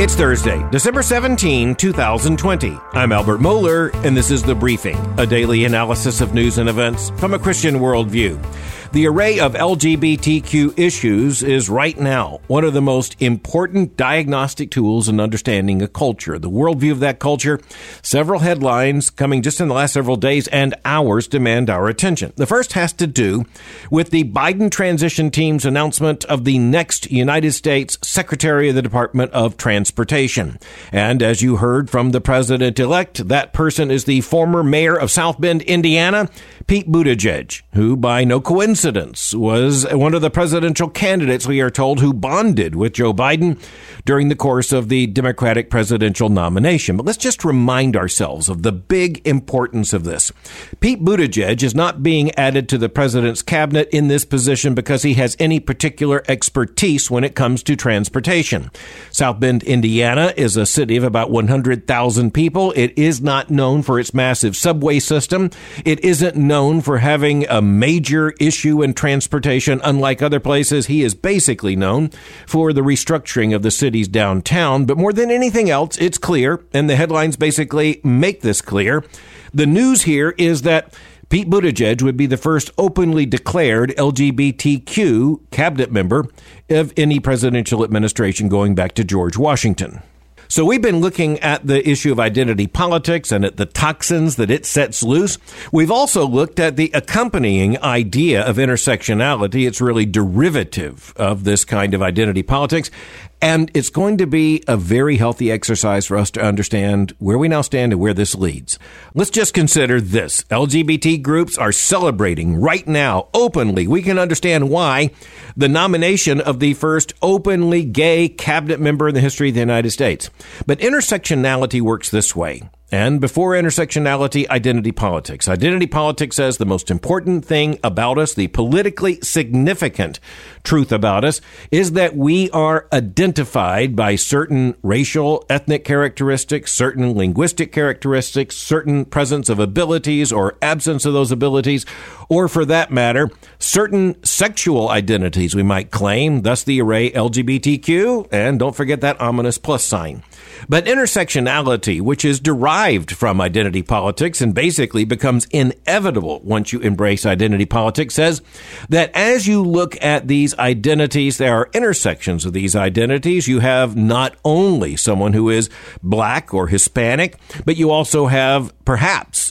It's Thursday, December 17, 2020. I'm Albert Mohler, and this is The Briefing, a daily analysis of news and events from a Christian worldview. The array of LGBTQ issues is right now one of the most important diagnostic tools in understanding a culture. The worldview of that culture, several headlines coming just in the last several days and hours demand our attention. The first has to do with the Biden transition team's announcement of the next United States Secretary of the Department of Transportation. And as you heard from the president-elect, that person is the former mayor of South Bend, Indiana, Pete Buttigieg, who by no coincidence was one of the presidential candidates, we are told, who bonded with Joe Biden during the course of the Democratic presidential nomination. But let's just remind ourselves of the big importance of this. Pete Buttigieg is not being added to the president's cabinet in this position because he has any particular expertise when it comes to transportation. South Bend, Indiana is a city of about 100,000 people. It is not known for its massive subway system. It isn't known for having a major issue in transportation. Unlike other places, he is basically known for the restructuring of the city's downtown. But more than anything else, it's clear, and the headlines basically make this clear. The news here is that Pete Buttigieg would be the first openly declared LGBTQ cabinet member of any presidential administration going back to George Washington. So we've been looking at the issue of identity politics and at the toxins that it sets loose. We've also looked at the accompanying idea of intersectionality. It's really derivative of this kind of identity politics. And it's going to be a very healthy exercise for us to understand where we now stand and where this leads. Let's just consider this. LGBT groups are celebrating right now openly. We can understand why the nomination of the first openly gay cabinet member in the history of the United States. But intersectionality works this way. And before intersectionality, identity politics. Identity politics says the most important thing about us, the politically significant truth about us, is that we are identified by certain racial, ethnic characteristics, certain linguistic characteristics, certain presence of abilities or absence of those abilities, or for that matter, certain sexual identities we might claim, thus the array LGBTQ, and don't forget that ominous plus sign. But intersectionality, which is derived from identity politics and basically becomes inevitable once you embrace identity politics, says that as you look at these identities, there are intersections of these identities. You have not only someone who is black or Hispanic, but you also have perhaps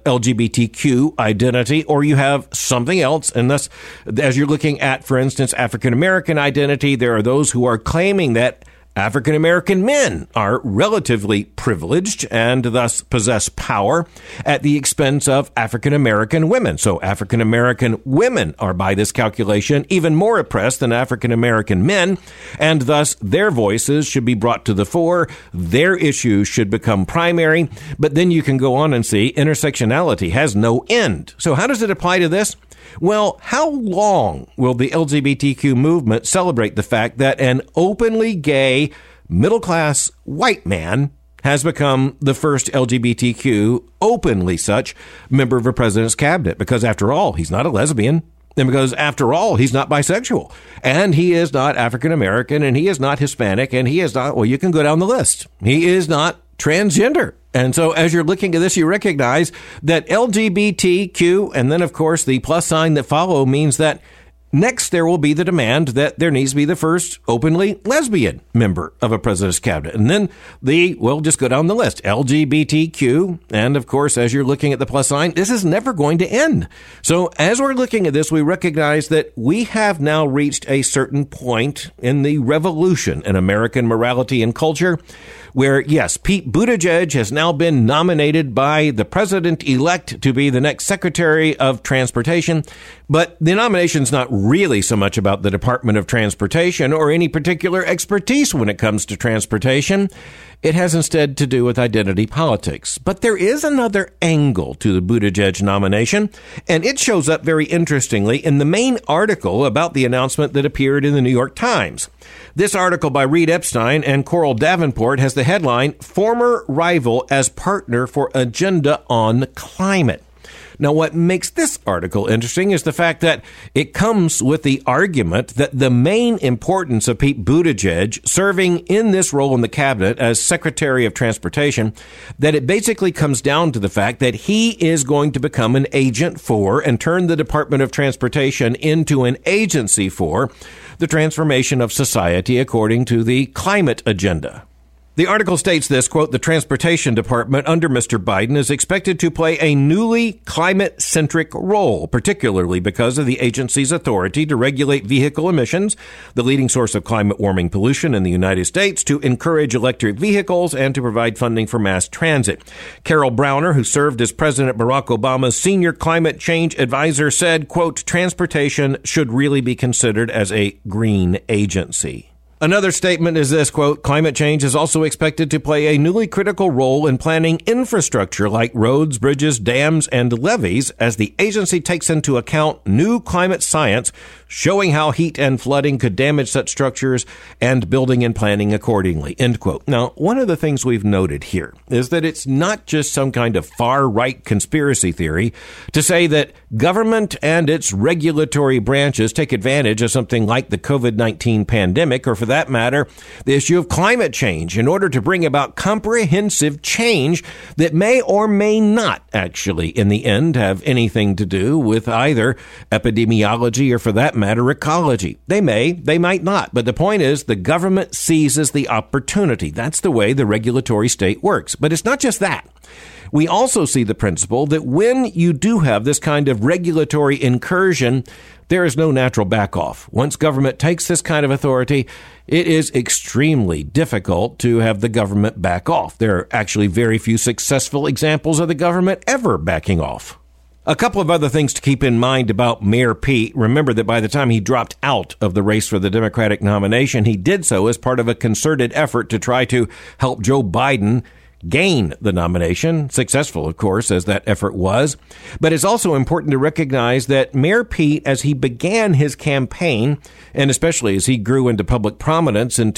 LGBTQ identity, or you have something else. And thus, as you're looking at, for instance, African American identity, there are those who are claiming that African American men are relatively privileged and thus possess power at the expense of African American women. So African American women are, by this calculation, even more oppressed than African American men, and thus their voices should be brought to the fore. Their issues should become primary. But then you can go on and see intersectionality has no end. So how does it apply to this? Well, how long will the LGBTQ movement celebrate the fact that an openly gay, middle-class white man has become the first LGBTQ, openly such, member of a president's cabinet? Because after all, he's not a lesbian. And because after all, he's not bisexual. And he is not African American, and he is not Hispanic, and he is not, well, you can go down the list. He is not transgender. And so as you're looking at this, you recognize that LGBTQ, and then, of course, the plus sign that follow means that next there will be the demand that there needs to be the first openly lesbian member of a president's cabinet. And then we'll just go down the list. LGBTQ. And, of course, as you're looking at the plus sign, this is never going to end. So as we're looking at this, we recognize that we have now reached a certain point in the revolution in American morality and culture where, yes, Pete Buttigieg has now been nominated by the president-elect to be the next Secretary of Transportation. But the nomination's not really so much about the Department of Transportation or any particular expertise when it comes to transportation. It has instead to do with identity politics. But there is another angle to the Buttigieg nomination, and it shows up very interestingly in the main article about the announcement that appeared in the New York Times. This article by Reed Epstein and Coral Davenport has the headline, "Former Rival as Partner for Agenda on Climate." Now, what makes this article interesting is the fact that it comes with the argument that the main importance of Pete Buttigieg serving in this role in the cabinet as Secretary of Transportation, that it basically comes down to the fact that he is going to become an agent for and turn the Department of Transportation into an agency for the transformation of society according to the climate agenda. The article states this, quote, "The Transportation Department under Mr. Biden is expected to play a newly climate-centric role, particularly because of the agency's authority to regulate vehicle emissions, the leading source of climate-warming pollution in the United States, to encourage electric vehicles, and to provide funding for mass transit." Carol Browner, who served as President Barack Obama's senior climate change advisor, said, quote, "Transportation should really be considered as a green agency." Another statement is this, quote, "Climate change is also expected to play a newly critical role in planning infrastructure like roads, bridges, dams, and levees as the agency takes into account new climate science showing how heat and flooding could damage such structures and building and planning accordingly," end quote. Now, one of the things we've noted here is that it's not just some kind of far-right conspiracy theory to say that government and its regulatory branches take advantage of something like the COVID-19 pandemic, or for that matter, the issue of climate change, in order to bring about comprehensive change that may or may not actually, in the end, have anything to do with either epidemiology or, for that matter, ecology. They may, they might not. But the point is, the government seizes the opportunity. That's the way the regulatory state works. But it's not just that. We also see the principle that when you do have this kind of regulatory incursion, there is no natural back off. Once government takes this kind of authority, it is extremely difficult to have the government back off. There are actually very few successful examples of the government ever backing off. A couple of other things to keep in mind about Mayor Pete. Remember that by the time he dropped out of the race for the Democratic nomination, he did so as part of a concerted effort to try to help Joe Biden gain the nomination. Successful, of course, as that effort was. But it's also important to recognize that Mayor Pete, as he began his campaign, and especially as he grew into public prominence in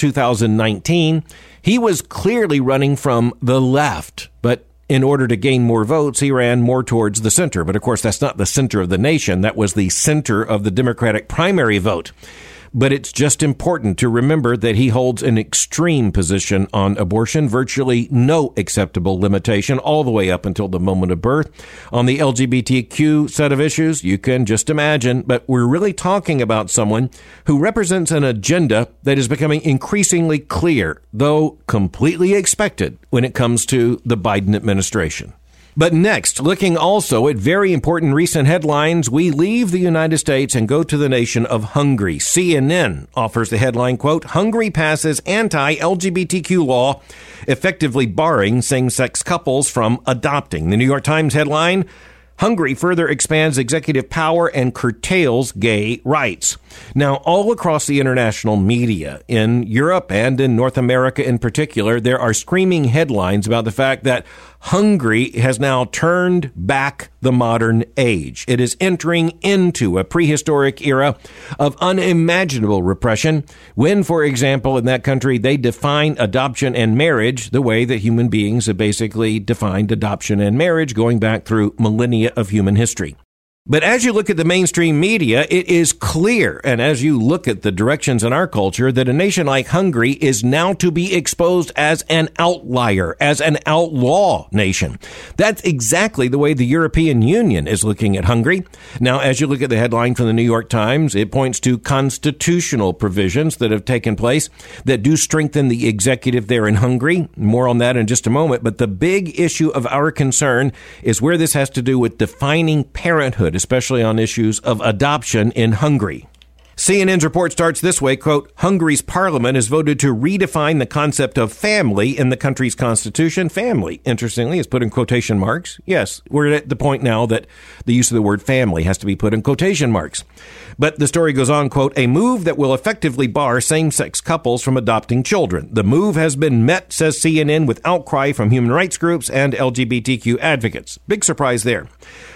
2019, he was clearly running from the left. But in order to gain more votes, he ran more towards the center. But of course, that's not the center of the nation. That was the center of the Democratic primary vote. But it's just important to remember that he holds an extreme position on abortion, virtually no acceptable limitation all the way up until the moment of birth. On the LGBTQ set of issues, you can just imagine, but we're really talking about someone who represents an agenda that is becoming increasingly clear, though completely expected, when it comes to the Biden administration. But next, looking also at very important recent headlines, we leave the United States and go to the nation of Hungary. CNN offers the headline, quote, "Hungary passes anti-LGBTQ law, effectively barring same-sex couples from adopting." The New York Times headline, "Hungary further expands executive power and curtails gay rights." Now, all across the international media, in Europe and in North America in particular, there are screaming headlines about the fact that Hungary has now turned back the modern age. It is entering into a prehistoric era of unimaginable repression when, for example, in that country, they define adoption and marriage the way that human beings have basically defined adoption and marriage going back through millennia of human history. But as you look at the mainstream media, it is clear, and as you look at the directions in our culture, that a nation like Hungary is now to be exposed as an outlier, as an outlaw nation. That's exactly the way the European Union is looking at Hungary. Now, as you look at the headline from the New York Times, it points to constitutional provisions that have taken place that do strengthen the executive there in Hungary. More on that in just a moment. But the big issue of our concern is where this has to do with defining parenthood, especially on issues of adoption in Hungary. CNN's report starts this way, quote, "Hungary's parliament has voted to redefine the concept of family in the country's constitution." Family, interestingly, is put in quotation marks. Yes, we're at the point now that the use of the word family has to be put in quotation marks. But the story goes on, quote, "A move that will effectively bar same-sex couples from adopting children. The move has been met," says CNN, "with outcry from human rights groups and LGBTQ advocates." Big surprise there.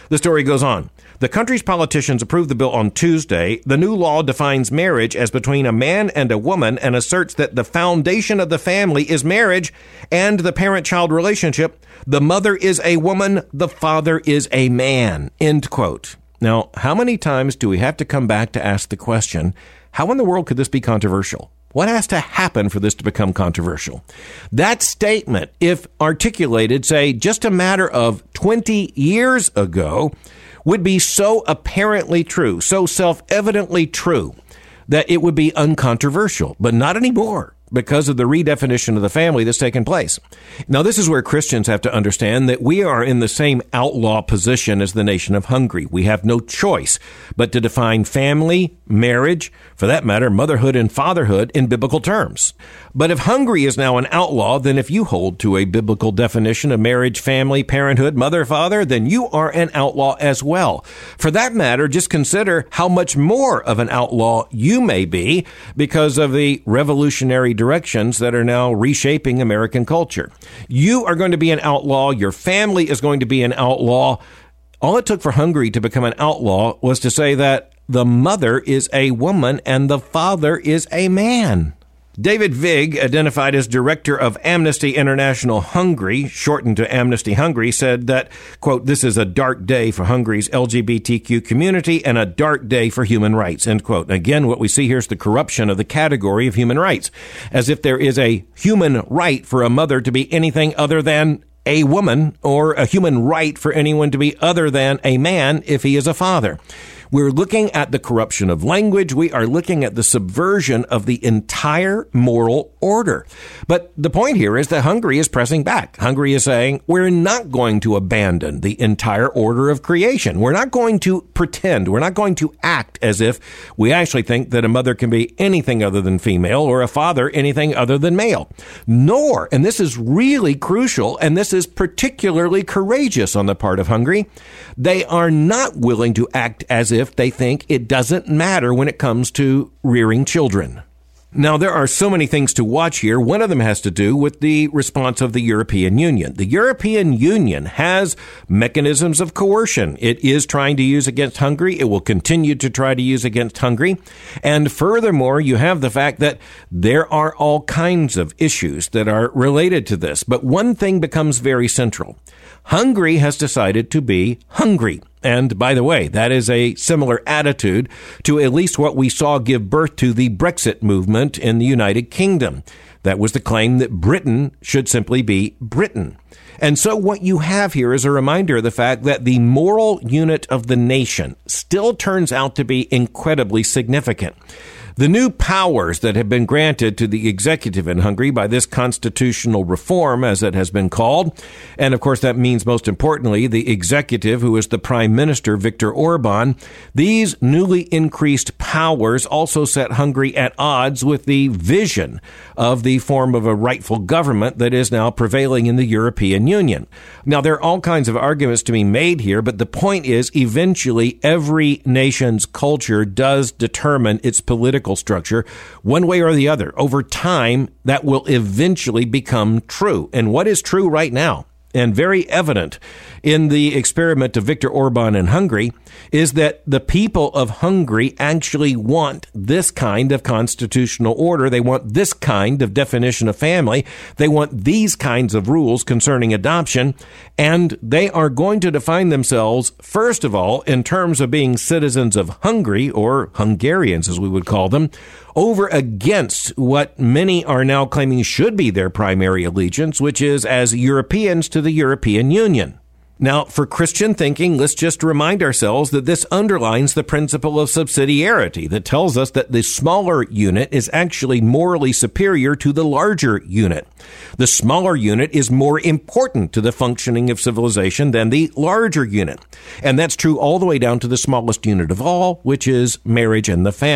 The story goes on. The country's politicians approved the bill on Tuesday. The new law defines marriage as between a man and a woman and asserts that the foundation of the family is marriage and the parent-child relationship. The mother is a woman, the father is a man. End quote. Now, how many times do we have to come back to ask the question, how in the world could this be controversial? What has to happen for this to become controversial? That statement, if articulated, say, just a matter of 20 years ago, would be so apparently true, so self-evidently true, that it would be uncontroversial, but not anymore because of the redefinition of the family that's taken place. Now, this is where Christians have to understand that we are in the same outlaw position as the nation of Hungary. We have no choice but to define family, marriage, for that matter, motherhood and fatherhood in biblical terms. But if Hungary is now an outlaw, then if you hold to a biblical definition of marriage, family, parenthood, mother, father, then you are an outlaw as well. For that matter, just consider how much more of an outlaw you may be because of the revolutionary directions that are now reshaping American culture. You are going to be an outlaw. Your family is going to be an outlaw. All it took for Hungary to become an outlaw was to say that the mother is a woman and the father is a man. David Vig, identified as director of Amnesty International Hungary, shortened to Amnesty Hungary, said that, quote, this is a dark day for Hungary's LGBTQ community and a dark day for human rights, end quote. Again, what we see here is the corruption of the category of human rights, as if there is a human right for a mother to be anything other than a woman, or a human right for anyone to be other than a man if he is a father. We're looking at the corruption of language. We are looking at the subversion of the entire moral order. But the point here is that Hungary is pressing back. Hungary is saying, we're not going to abandon the entire order of creation. We're not going to pretend. We're not going to act as if we actually think that a mother can be anything other than female or a father anything other than male. Nor, and this is really crucial, and this is particularly courageous on the part of Hungary, they are not willing to act as if they think it doesn't matter when it comes to rearing children. Now, there are so many things to watch here. One of them has to do with the response of the European Union. The European Union has mechanisms of coercion. It is trying to use against Hungary. It will continue to try to use against Hungary. And furthermore, you have the fact that there are all kinds of issues that are related to this. But one thing becomes very central. Hungary has decided to be hungry. And by the way, that is a similar attitude to at least what we saw give birth to the Brexit movement in the United Kingdom. That was the claim that Britain should simply be Britain. And so what you have here is a reminder of the fact that the moral unit of the nation still turns out to be incredibly significant. The new powers that have been granted to the executive in Hungary by this constitutional reform, as it has been called, and of course that means most importantly the executive, who is the Prime Minister, Viktor Orban, these newly increased powers also set Hungary at odds with the vision of the form of a rightful government that is now prevailing in the European Union. Now, there are all kinds of arguments to be made here, but the point is eventually every nation's culture does determine its political structure one way or the other. Over time, that will eventually become true. And what is true right now, and very evident in the experiment of Viktor Orban in Hungary, is that the people of Hungary actually want this kind of constitutional order. They want this kind of definition of family. They want these kinds of rules concerning adoption. And they are going to define themselves, first of all, in terms of being citizens of Hungary, or Hungarians as we would call them, over against what many are now claiming should be their primary allegiance, which is as Europeans to the European Union. Now, for Christian thinking, let's just remind ourselves that this underlines the principle of subsidiarity that tells us that the smaller unit is actually morally superior to the larger unit. The smaller unit is more important to the functioning of civilization than the larger unit. And that's true all the way down to the smallest unit of all, which is marriage and the family.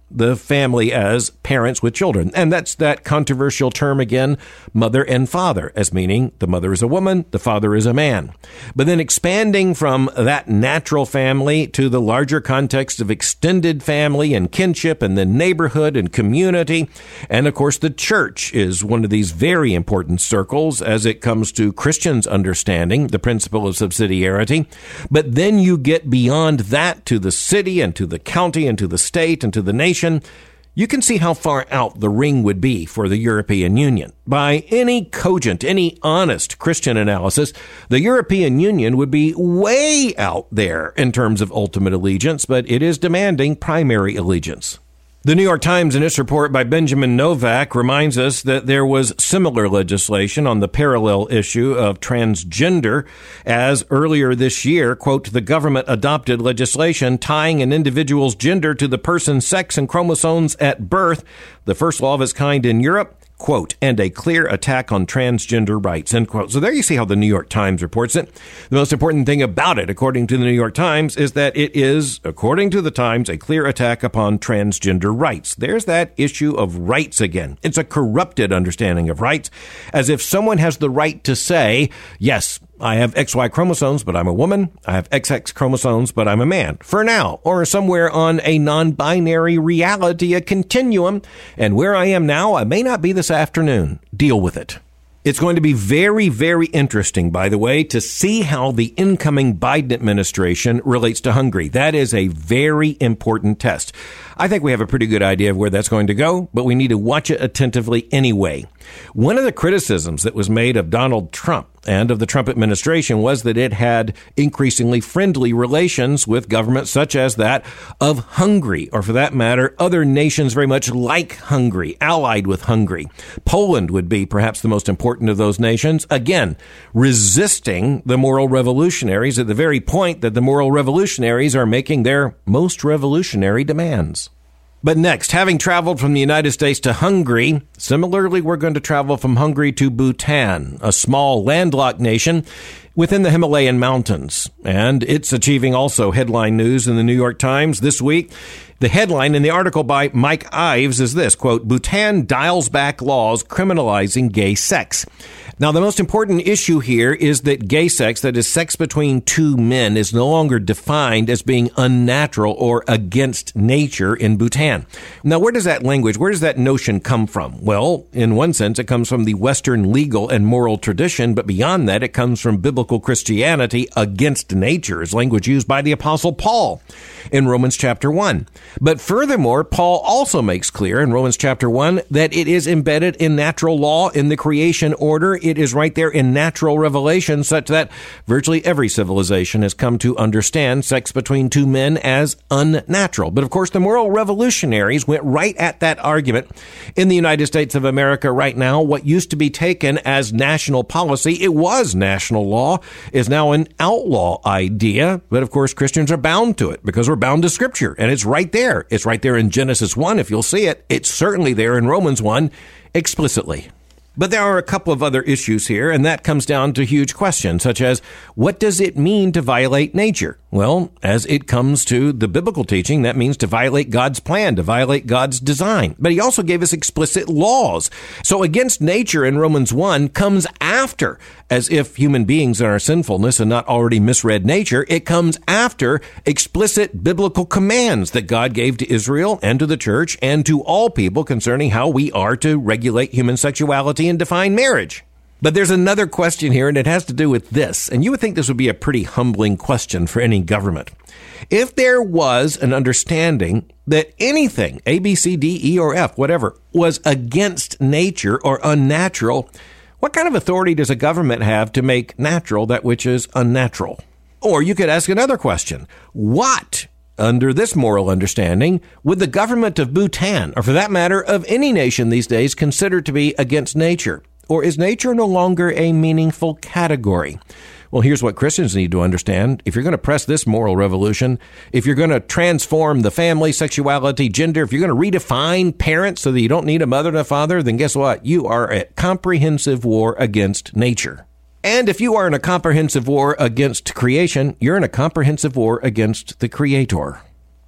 the family as parents with children. And that's that controversial term again, mother and father, as meaning the mother is a woman, the father is a man. But then expanding from that natural family to the larger context of extended family and kinship and then neighborhood and community. And of course, the church is one of these very important circles as it comes to Christians understanding the principle of subsidiarity. But then you get beyond that to the city and to the county and to the state and to the nation. You can see how far out the ring would be for the European Union. By any cogent, any honest Christian analysis, the European Union would be way out there in terms of ultimate allegiance, but it is demanding primary allegiance. The New York Times, in its report by Benjamin Novak, reminds us that there was similar legislation on the parallel issue of transgender, as earlier this year, quote, the government adopted legislation tying an individual's gender to the person's sex and chromosomes at birth, the first law of its kind in Europe, quote, and a clear attack on transgender rights, end quote. So there you see how the New York Times reports it. The most important thing about it, according to the New York Times, is that it is, according to the Times, a clear attack upon transgender rights. There's that issue of rights again. It's a corrupted understanding of rights, as if someone has the right to say, yes, I have XY chromosomes, but I'm a woman. I have XX chromosomes, but I'm a man. For now, or somewhere on a non-binary reality, a continuum. And where I am now, I may not be this afternoon. Deal with it. It's going to be very, very interesting, by the way, to see how the incoming Biden administration relates to Hungary. That is a very important test. I think we have a pretty good idea of where that's going to go, but we need to watch it attentively anyway. One of the criticisms that was made of Donald Trump and of the Trump administration was that it had increasingly friendly relations with governments such as that of Hungary, or for that matter, other nations very much like Hungary, allied with Hungary. Poland would be perhaps the most important of those nations, again, resisting the moral revolutionaries at the very point that the moral revolutionaries are making their most revolutionary demands. But next, having traveled from the United States to Hungary, similarly, we're going to travel from Hungary to Bhutan, a small landlocked nation within the Himalayan mountains. And it's achieving also headline news in the New York Times this week. The headline in the article by Mike Ives is this, quote, Bhutan dials back laws criminalizing gay sex. Now, the most important issue here is that gay sex, that is sex between two men, is no longer defined as being unnatural or against nature in Bhutan. Now, where does that notion come from? Well, in one sense, it comes from the Western legal and moral tradition, but beyond that, it comes from biblical Christianity against nature, is language used by the Apostle Paul in Romans chapter 1. But furthermore, Paul also makes clear in Romans chapter 1 that it is embedded in natural law in the creation order. It is right there in natural revelation, such that virtually every civilization has come to understand sex between two men as unnatural. But of course, the moral revolutionaries went right at that argument. In the United States of America right now, what used to be taken as national policy, it was national law, is now an outlaw idea. But of course, Christians are bound to it because we're bound to Scripture, and it's right there. It's right there in Genesis 1, if you'll see it. It's certainly there in Romans 1 explicitly. But there are a couple of other issues here, and that comes down to huge questions, such as, what does it mean to violate nature? Well, as it comes to the biblical teaching, that means to violate God's plan, to violate God's design. But he also gave us explicit laws. So against nature in Romans 1 comes after, as if human beings in our sinfulness and not already misread nature, it comes after explicit biblical commands that God gave to Israel and to the church and to all people concerning how we are to regulate human sexuality and define marriage. But there's another question here, and it has to do with this. And you would think this would be a pretty humbling question for any government. If there was an understanding that anything, A, B, C, D, E, or F, whatever, was against nature or unnatural, what kind of authority does a government have to make natural that which is unnatural? Or you could ask another question. What, under this moral understanding, would the government of Bhutan, or for that matter, of any nation these days, consider to be against nature? Or is nature no longer a meaningful category? Well, here's what Christians need to understand. If you're going to press this moral revolution, if you're going to transform the family, sexuality, gender, if you're going to redefine parents so that you don't need a mother and a father, then guess what? You are at comprehensive war against nature. And if you are in a comprehensive war against creation, you're in a comprehensive war against the Creator.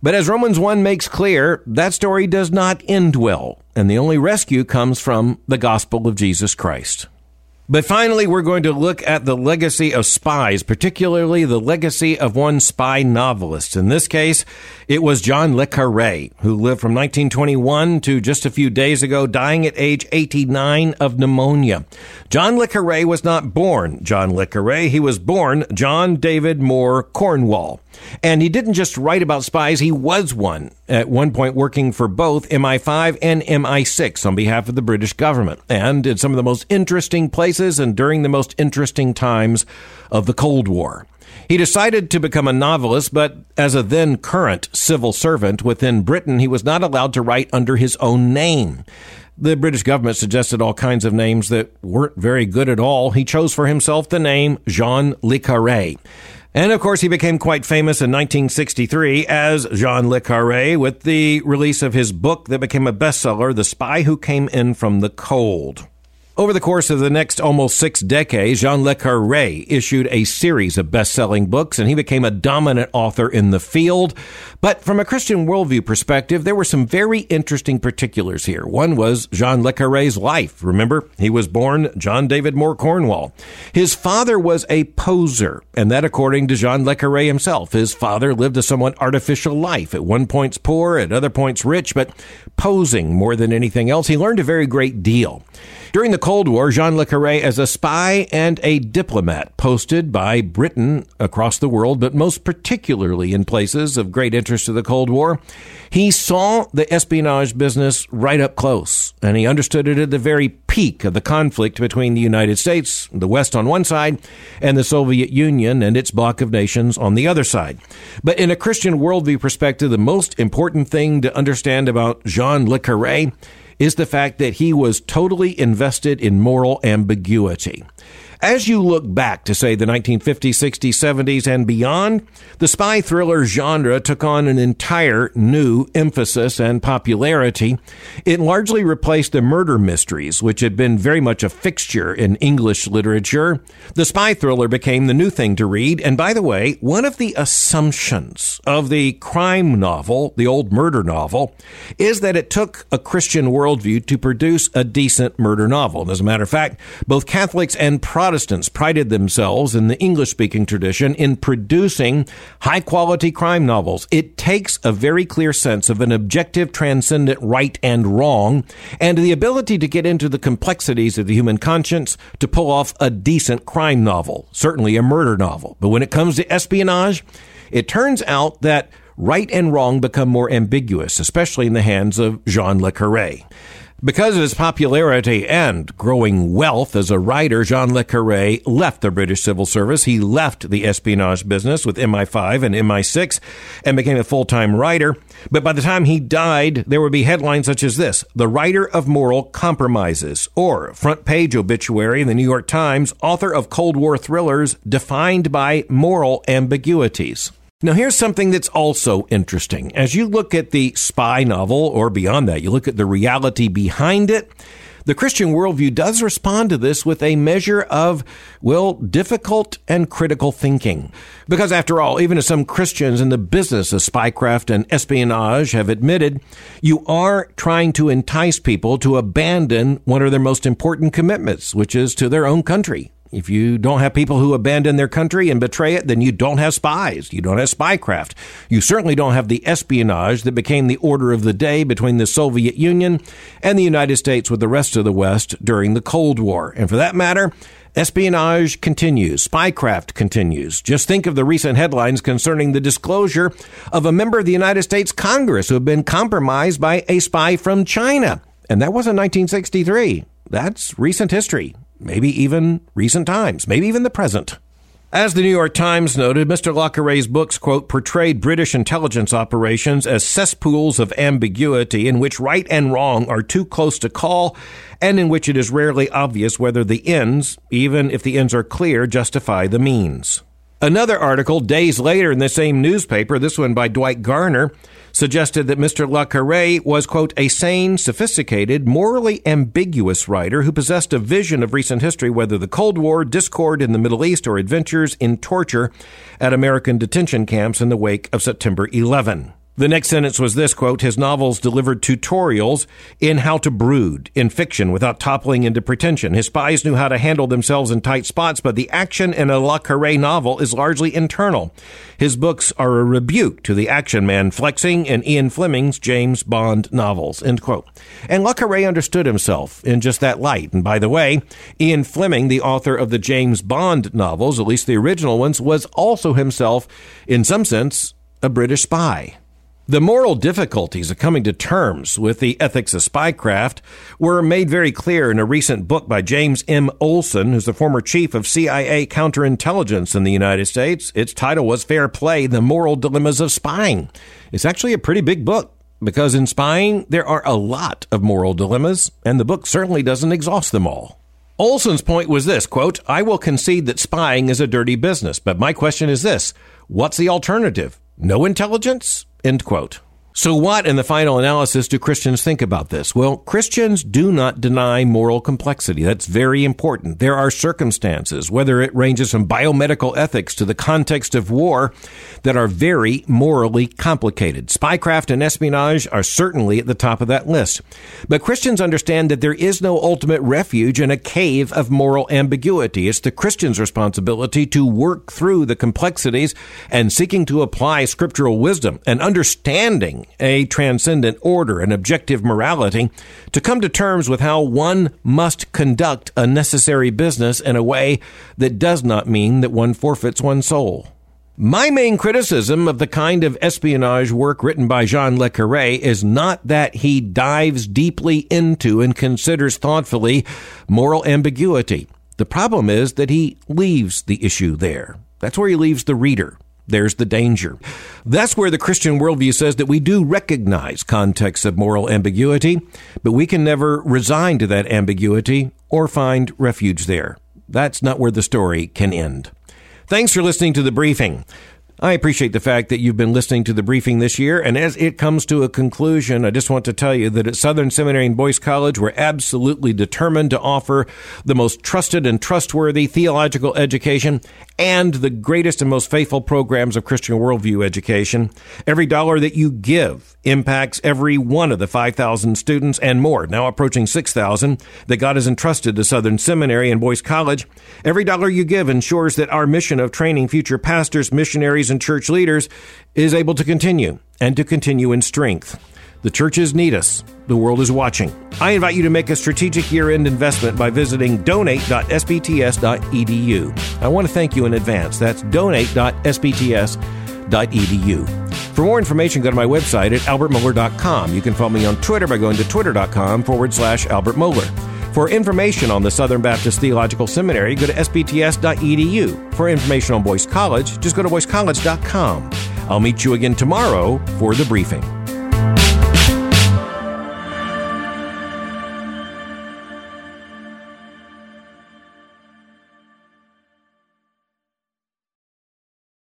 But as Romans 1 makes clear, that story does not end well, and the only rescue comes from the gospel of Jesus Christ. But finally, we're going to look at the legacy of spies, particularly the legacy of one spy novelist. In this case, it was John le Carré, who lived from 1921 to just a few days ago, dying at age 89 of pneumonia. John le Carré was not born John le Carré. He was born John David Moore Cornwall. And he didn't just write about spies, he was one, at one point working for both MI5 and MI6 on behalf of the British government, and in some of the most interesting places and during the most interesting times of the Cold War. He decided to become a novelist, but as a then current civil servant within Britain, he was not allowed to write under his own name. The British government suggested all kinds of names that weren't very good at all. He chose for himself the name Jean le Carré. And, of course, he became quite famous in 1963 as Jean le Carré with the release of his book that became a bestseller, The Spy Who Came In From the Cold. Over the course of the next almost 6 decades, Jean le Carré issued a series of best-selling books, and he became a dominant author in the field. But from a Christian worldview perspective, there were some very interesting particulars here. One was Jean le Carré's life. Remember, he was born John David Moore Cornwall. His father was a poser, and that according to Jean le Carré himself. His father lived a somewhat artificial life, at one point poor, at other points rich, but posing more than anything else. He learned a very great deal. During the Cold War, Jean le Carré, as a spy and a diplomat posted by Britain across the world, but most particularly in places of great interest to the Cold War, he saw the espionage business right up close, and he understood it at the very peak of the conflict between the United States, the West on one side, and the Soviet Union and its bloc of nations on the other side. But in a Christian worldview perspective, the most important thing to understand about Jean le Carré is the fact that he was totally invested in moral ambiguity. As you look back to, say, the 1950s, 60s, 70s, and beyond, the spy thriller genre took on an entire new emphasis and popularity. It largely replaced the murder mysteries, which had been very much a fixture in English literature. The spy thriller became the new thing to read. And by the way, one of the assumptions of the crime novel, the old murder novel, is that it took a Christian worldview to produce a decent murder novel. And as a matter of fact, both Catholics and Protestants prided themselves in the English-speaking tradition in producing high-quality crime novels. It takes a very clear sense of an objective, transcendent right and wrong, and the ability to get into the complexities of the human conscience to pull off a decent crime novel, certainly a murder novel. But when it comes to espionage, it turns out that right and wrong become more ambiguous, especially in the hands of Jean le Carré. Because of his popularity and growing wealth as a writer, Jean le Carré left the British Civil Service. He left the espionage business with MI5 and MI6 and became a full-time writer. But by the time he died, there would be headlines such as this: "The Writer of Moral Compromises," or front page obituary in the New York Times, "Author of Cold War thrillers defined by moral ambiguities." Now, here's something that's also interesting. As you look at the spy novel, or beyond that, you look at the reality behind it, the Christian worldview does respond to this with a measure of, well, difficult and critical thinking. Because after all, even as some Christians in the business of spycraft and espionage have admitted, you are trying to entice people to abandon one of their most important commitments, which is to their own country. If you don't have people who abandon their country and betray it, then you don't have spies. You don't have spycraft. You certainly don't have the espionage that became the order of the day between the Soviet Union and the United States with the rest of the West during the Cold War. And for that matter, espionage continues. Spycraft continues. Just think of the recent headlines concerning the disclosure of a member of the United States Congress who had been compromised by a spy from China. And that wasn't 1963. That's recent history. Maybe even recent times, maybe even the present. As the New York Times noted, Mr. le Carré's books, quote, portrayed British intelligence operations as cesspools of ambiguity in which right and wrong are too close to call and in which it is rarely obvious whether the ends, even if the ends are clear, justify the means. Another article days later in the same newspaper, this one by Dwight Garner, suggested that Mr. le Carré was, quote, a sane, sophisticated, morally ambiguous writer who possessed a vision of recent history, whether the Cold War, discord in the Middle East, or adventures in torture at American detention camps in the wake of September 11. The next sentence was this, quote, his novels delivered tutorials in how to brood in fiction without toppling into pretension. His spies knew how to handle themselves in tight spots, but the action in a Le Carré novel is largely internal. His books are a rebuke to the action man flexing in Ian Fleming's James Bond novels, end quote. And Le Carré understood himself in just that light. And by the way, Ian Fleming, the author of the James Bond novels, at least the original ones, was also himself, in some sense, a British spy. The moral difficulties of coming to terms with the ethics of spycraft were made very clear in a recent book by James M. Olson, who's the former chief of CIA counterintelligence in the United States. Its title was Fair Play, The Moral Dilemmas of Spying. It's actually a pretty big book because in spying, there are a lot of moral dilemmas, and the book certainly doesn't exhaust them all. Olson's point was this, quote, I will concede that spying is a dirty business, but my question is this, what's the alternative? No intelligence? End quote. So what, in the final analysis, do Christians think about this? Well, Christians do not deny moral complexity. That's very important. There are circumstances, whether it ranges from biomedical ethics to the context of war, that are very morally complicated. Spycraft and espionage are certainly at the top of that list. But Christians understand that there is no ultimate refuge in a cave of moral ambiguity. It's the Christian's responsibility to work through the complexities and seeking to apply scriptural wisdom and understanding a transcendent order and objective morality to come to terms with how one must conduct a necessary business in a way that does not mean that one forfeits one's soul. My main criticism of the kind of espionage work written by Jean Le Carré is not that he dives deeply into and considers thoughtfully moral ambiguity. The problem is that he leaves the issue there. That's where he leaves the reader. There's the danger. That's where the Christian worldview says that we do recognize contexts of moral ambiguity, but we can never resign to that ambiguity or find refuge there. That's not where the story can end. Thanks for listening to The Briefing. I appreciate the fact that you've been listening to The Briefing this year, and as it comes to a conclusion, I just want to tell you that at Southern Seminary and Boyce College, we're absolutely determined to offer the most trusted and trustworthy theological education and the greatest and most faithful programs of Christian worldview education. Every dollar that you give impacts every one of the 5,000 students and more, now approaching 6,000, that God has entrusted to Southern Seminary and Boyce College. Every dollar you give ensures that our mission of training future pastors, missionaries, and church leaders is able to continue and to continue in strength. The churches need us. The world is watching. I invite you to make a strategic year-end investment by visiting donate.sbts.edu. I want to thank you in advance. That's donate.sbts.edu. For more information, go to my website at albertmohler.com. You can follow me on Twitter by going to twitter.com/Albert Mohler. For information on the Southern Baptist Theological Seminary, go to sbts.edu. For information on Boyce College, just go to boycecollege.com. I'll meet you again tomorrow for The Briefing.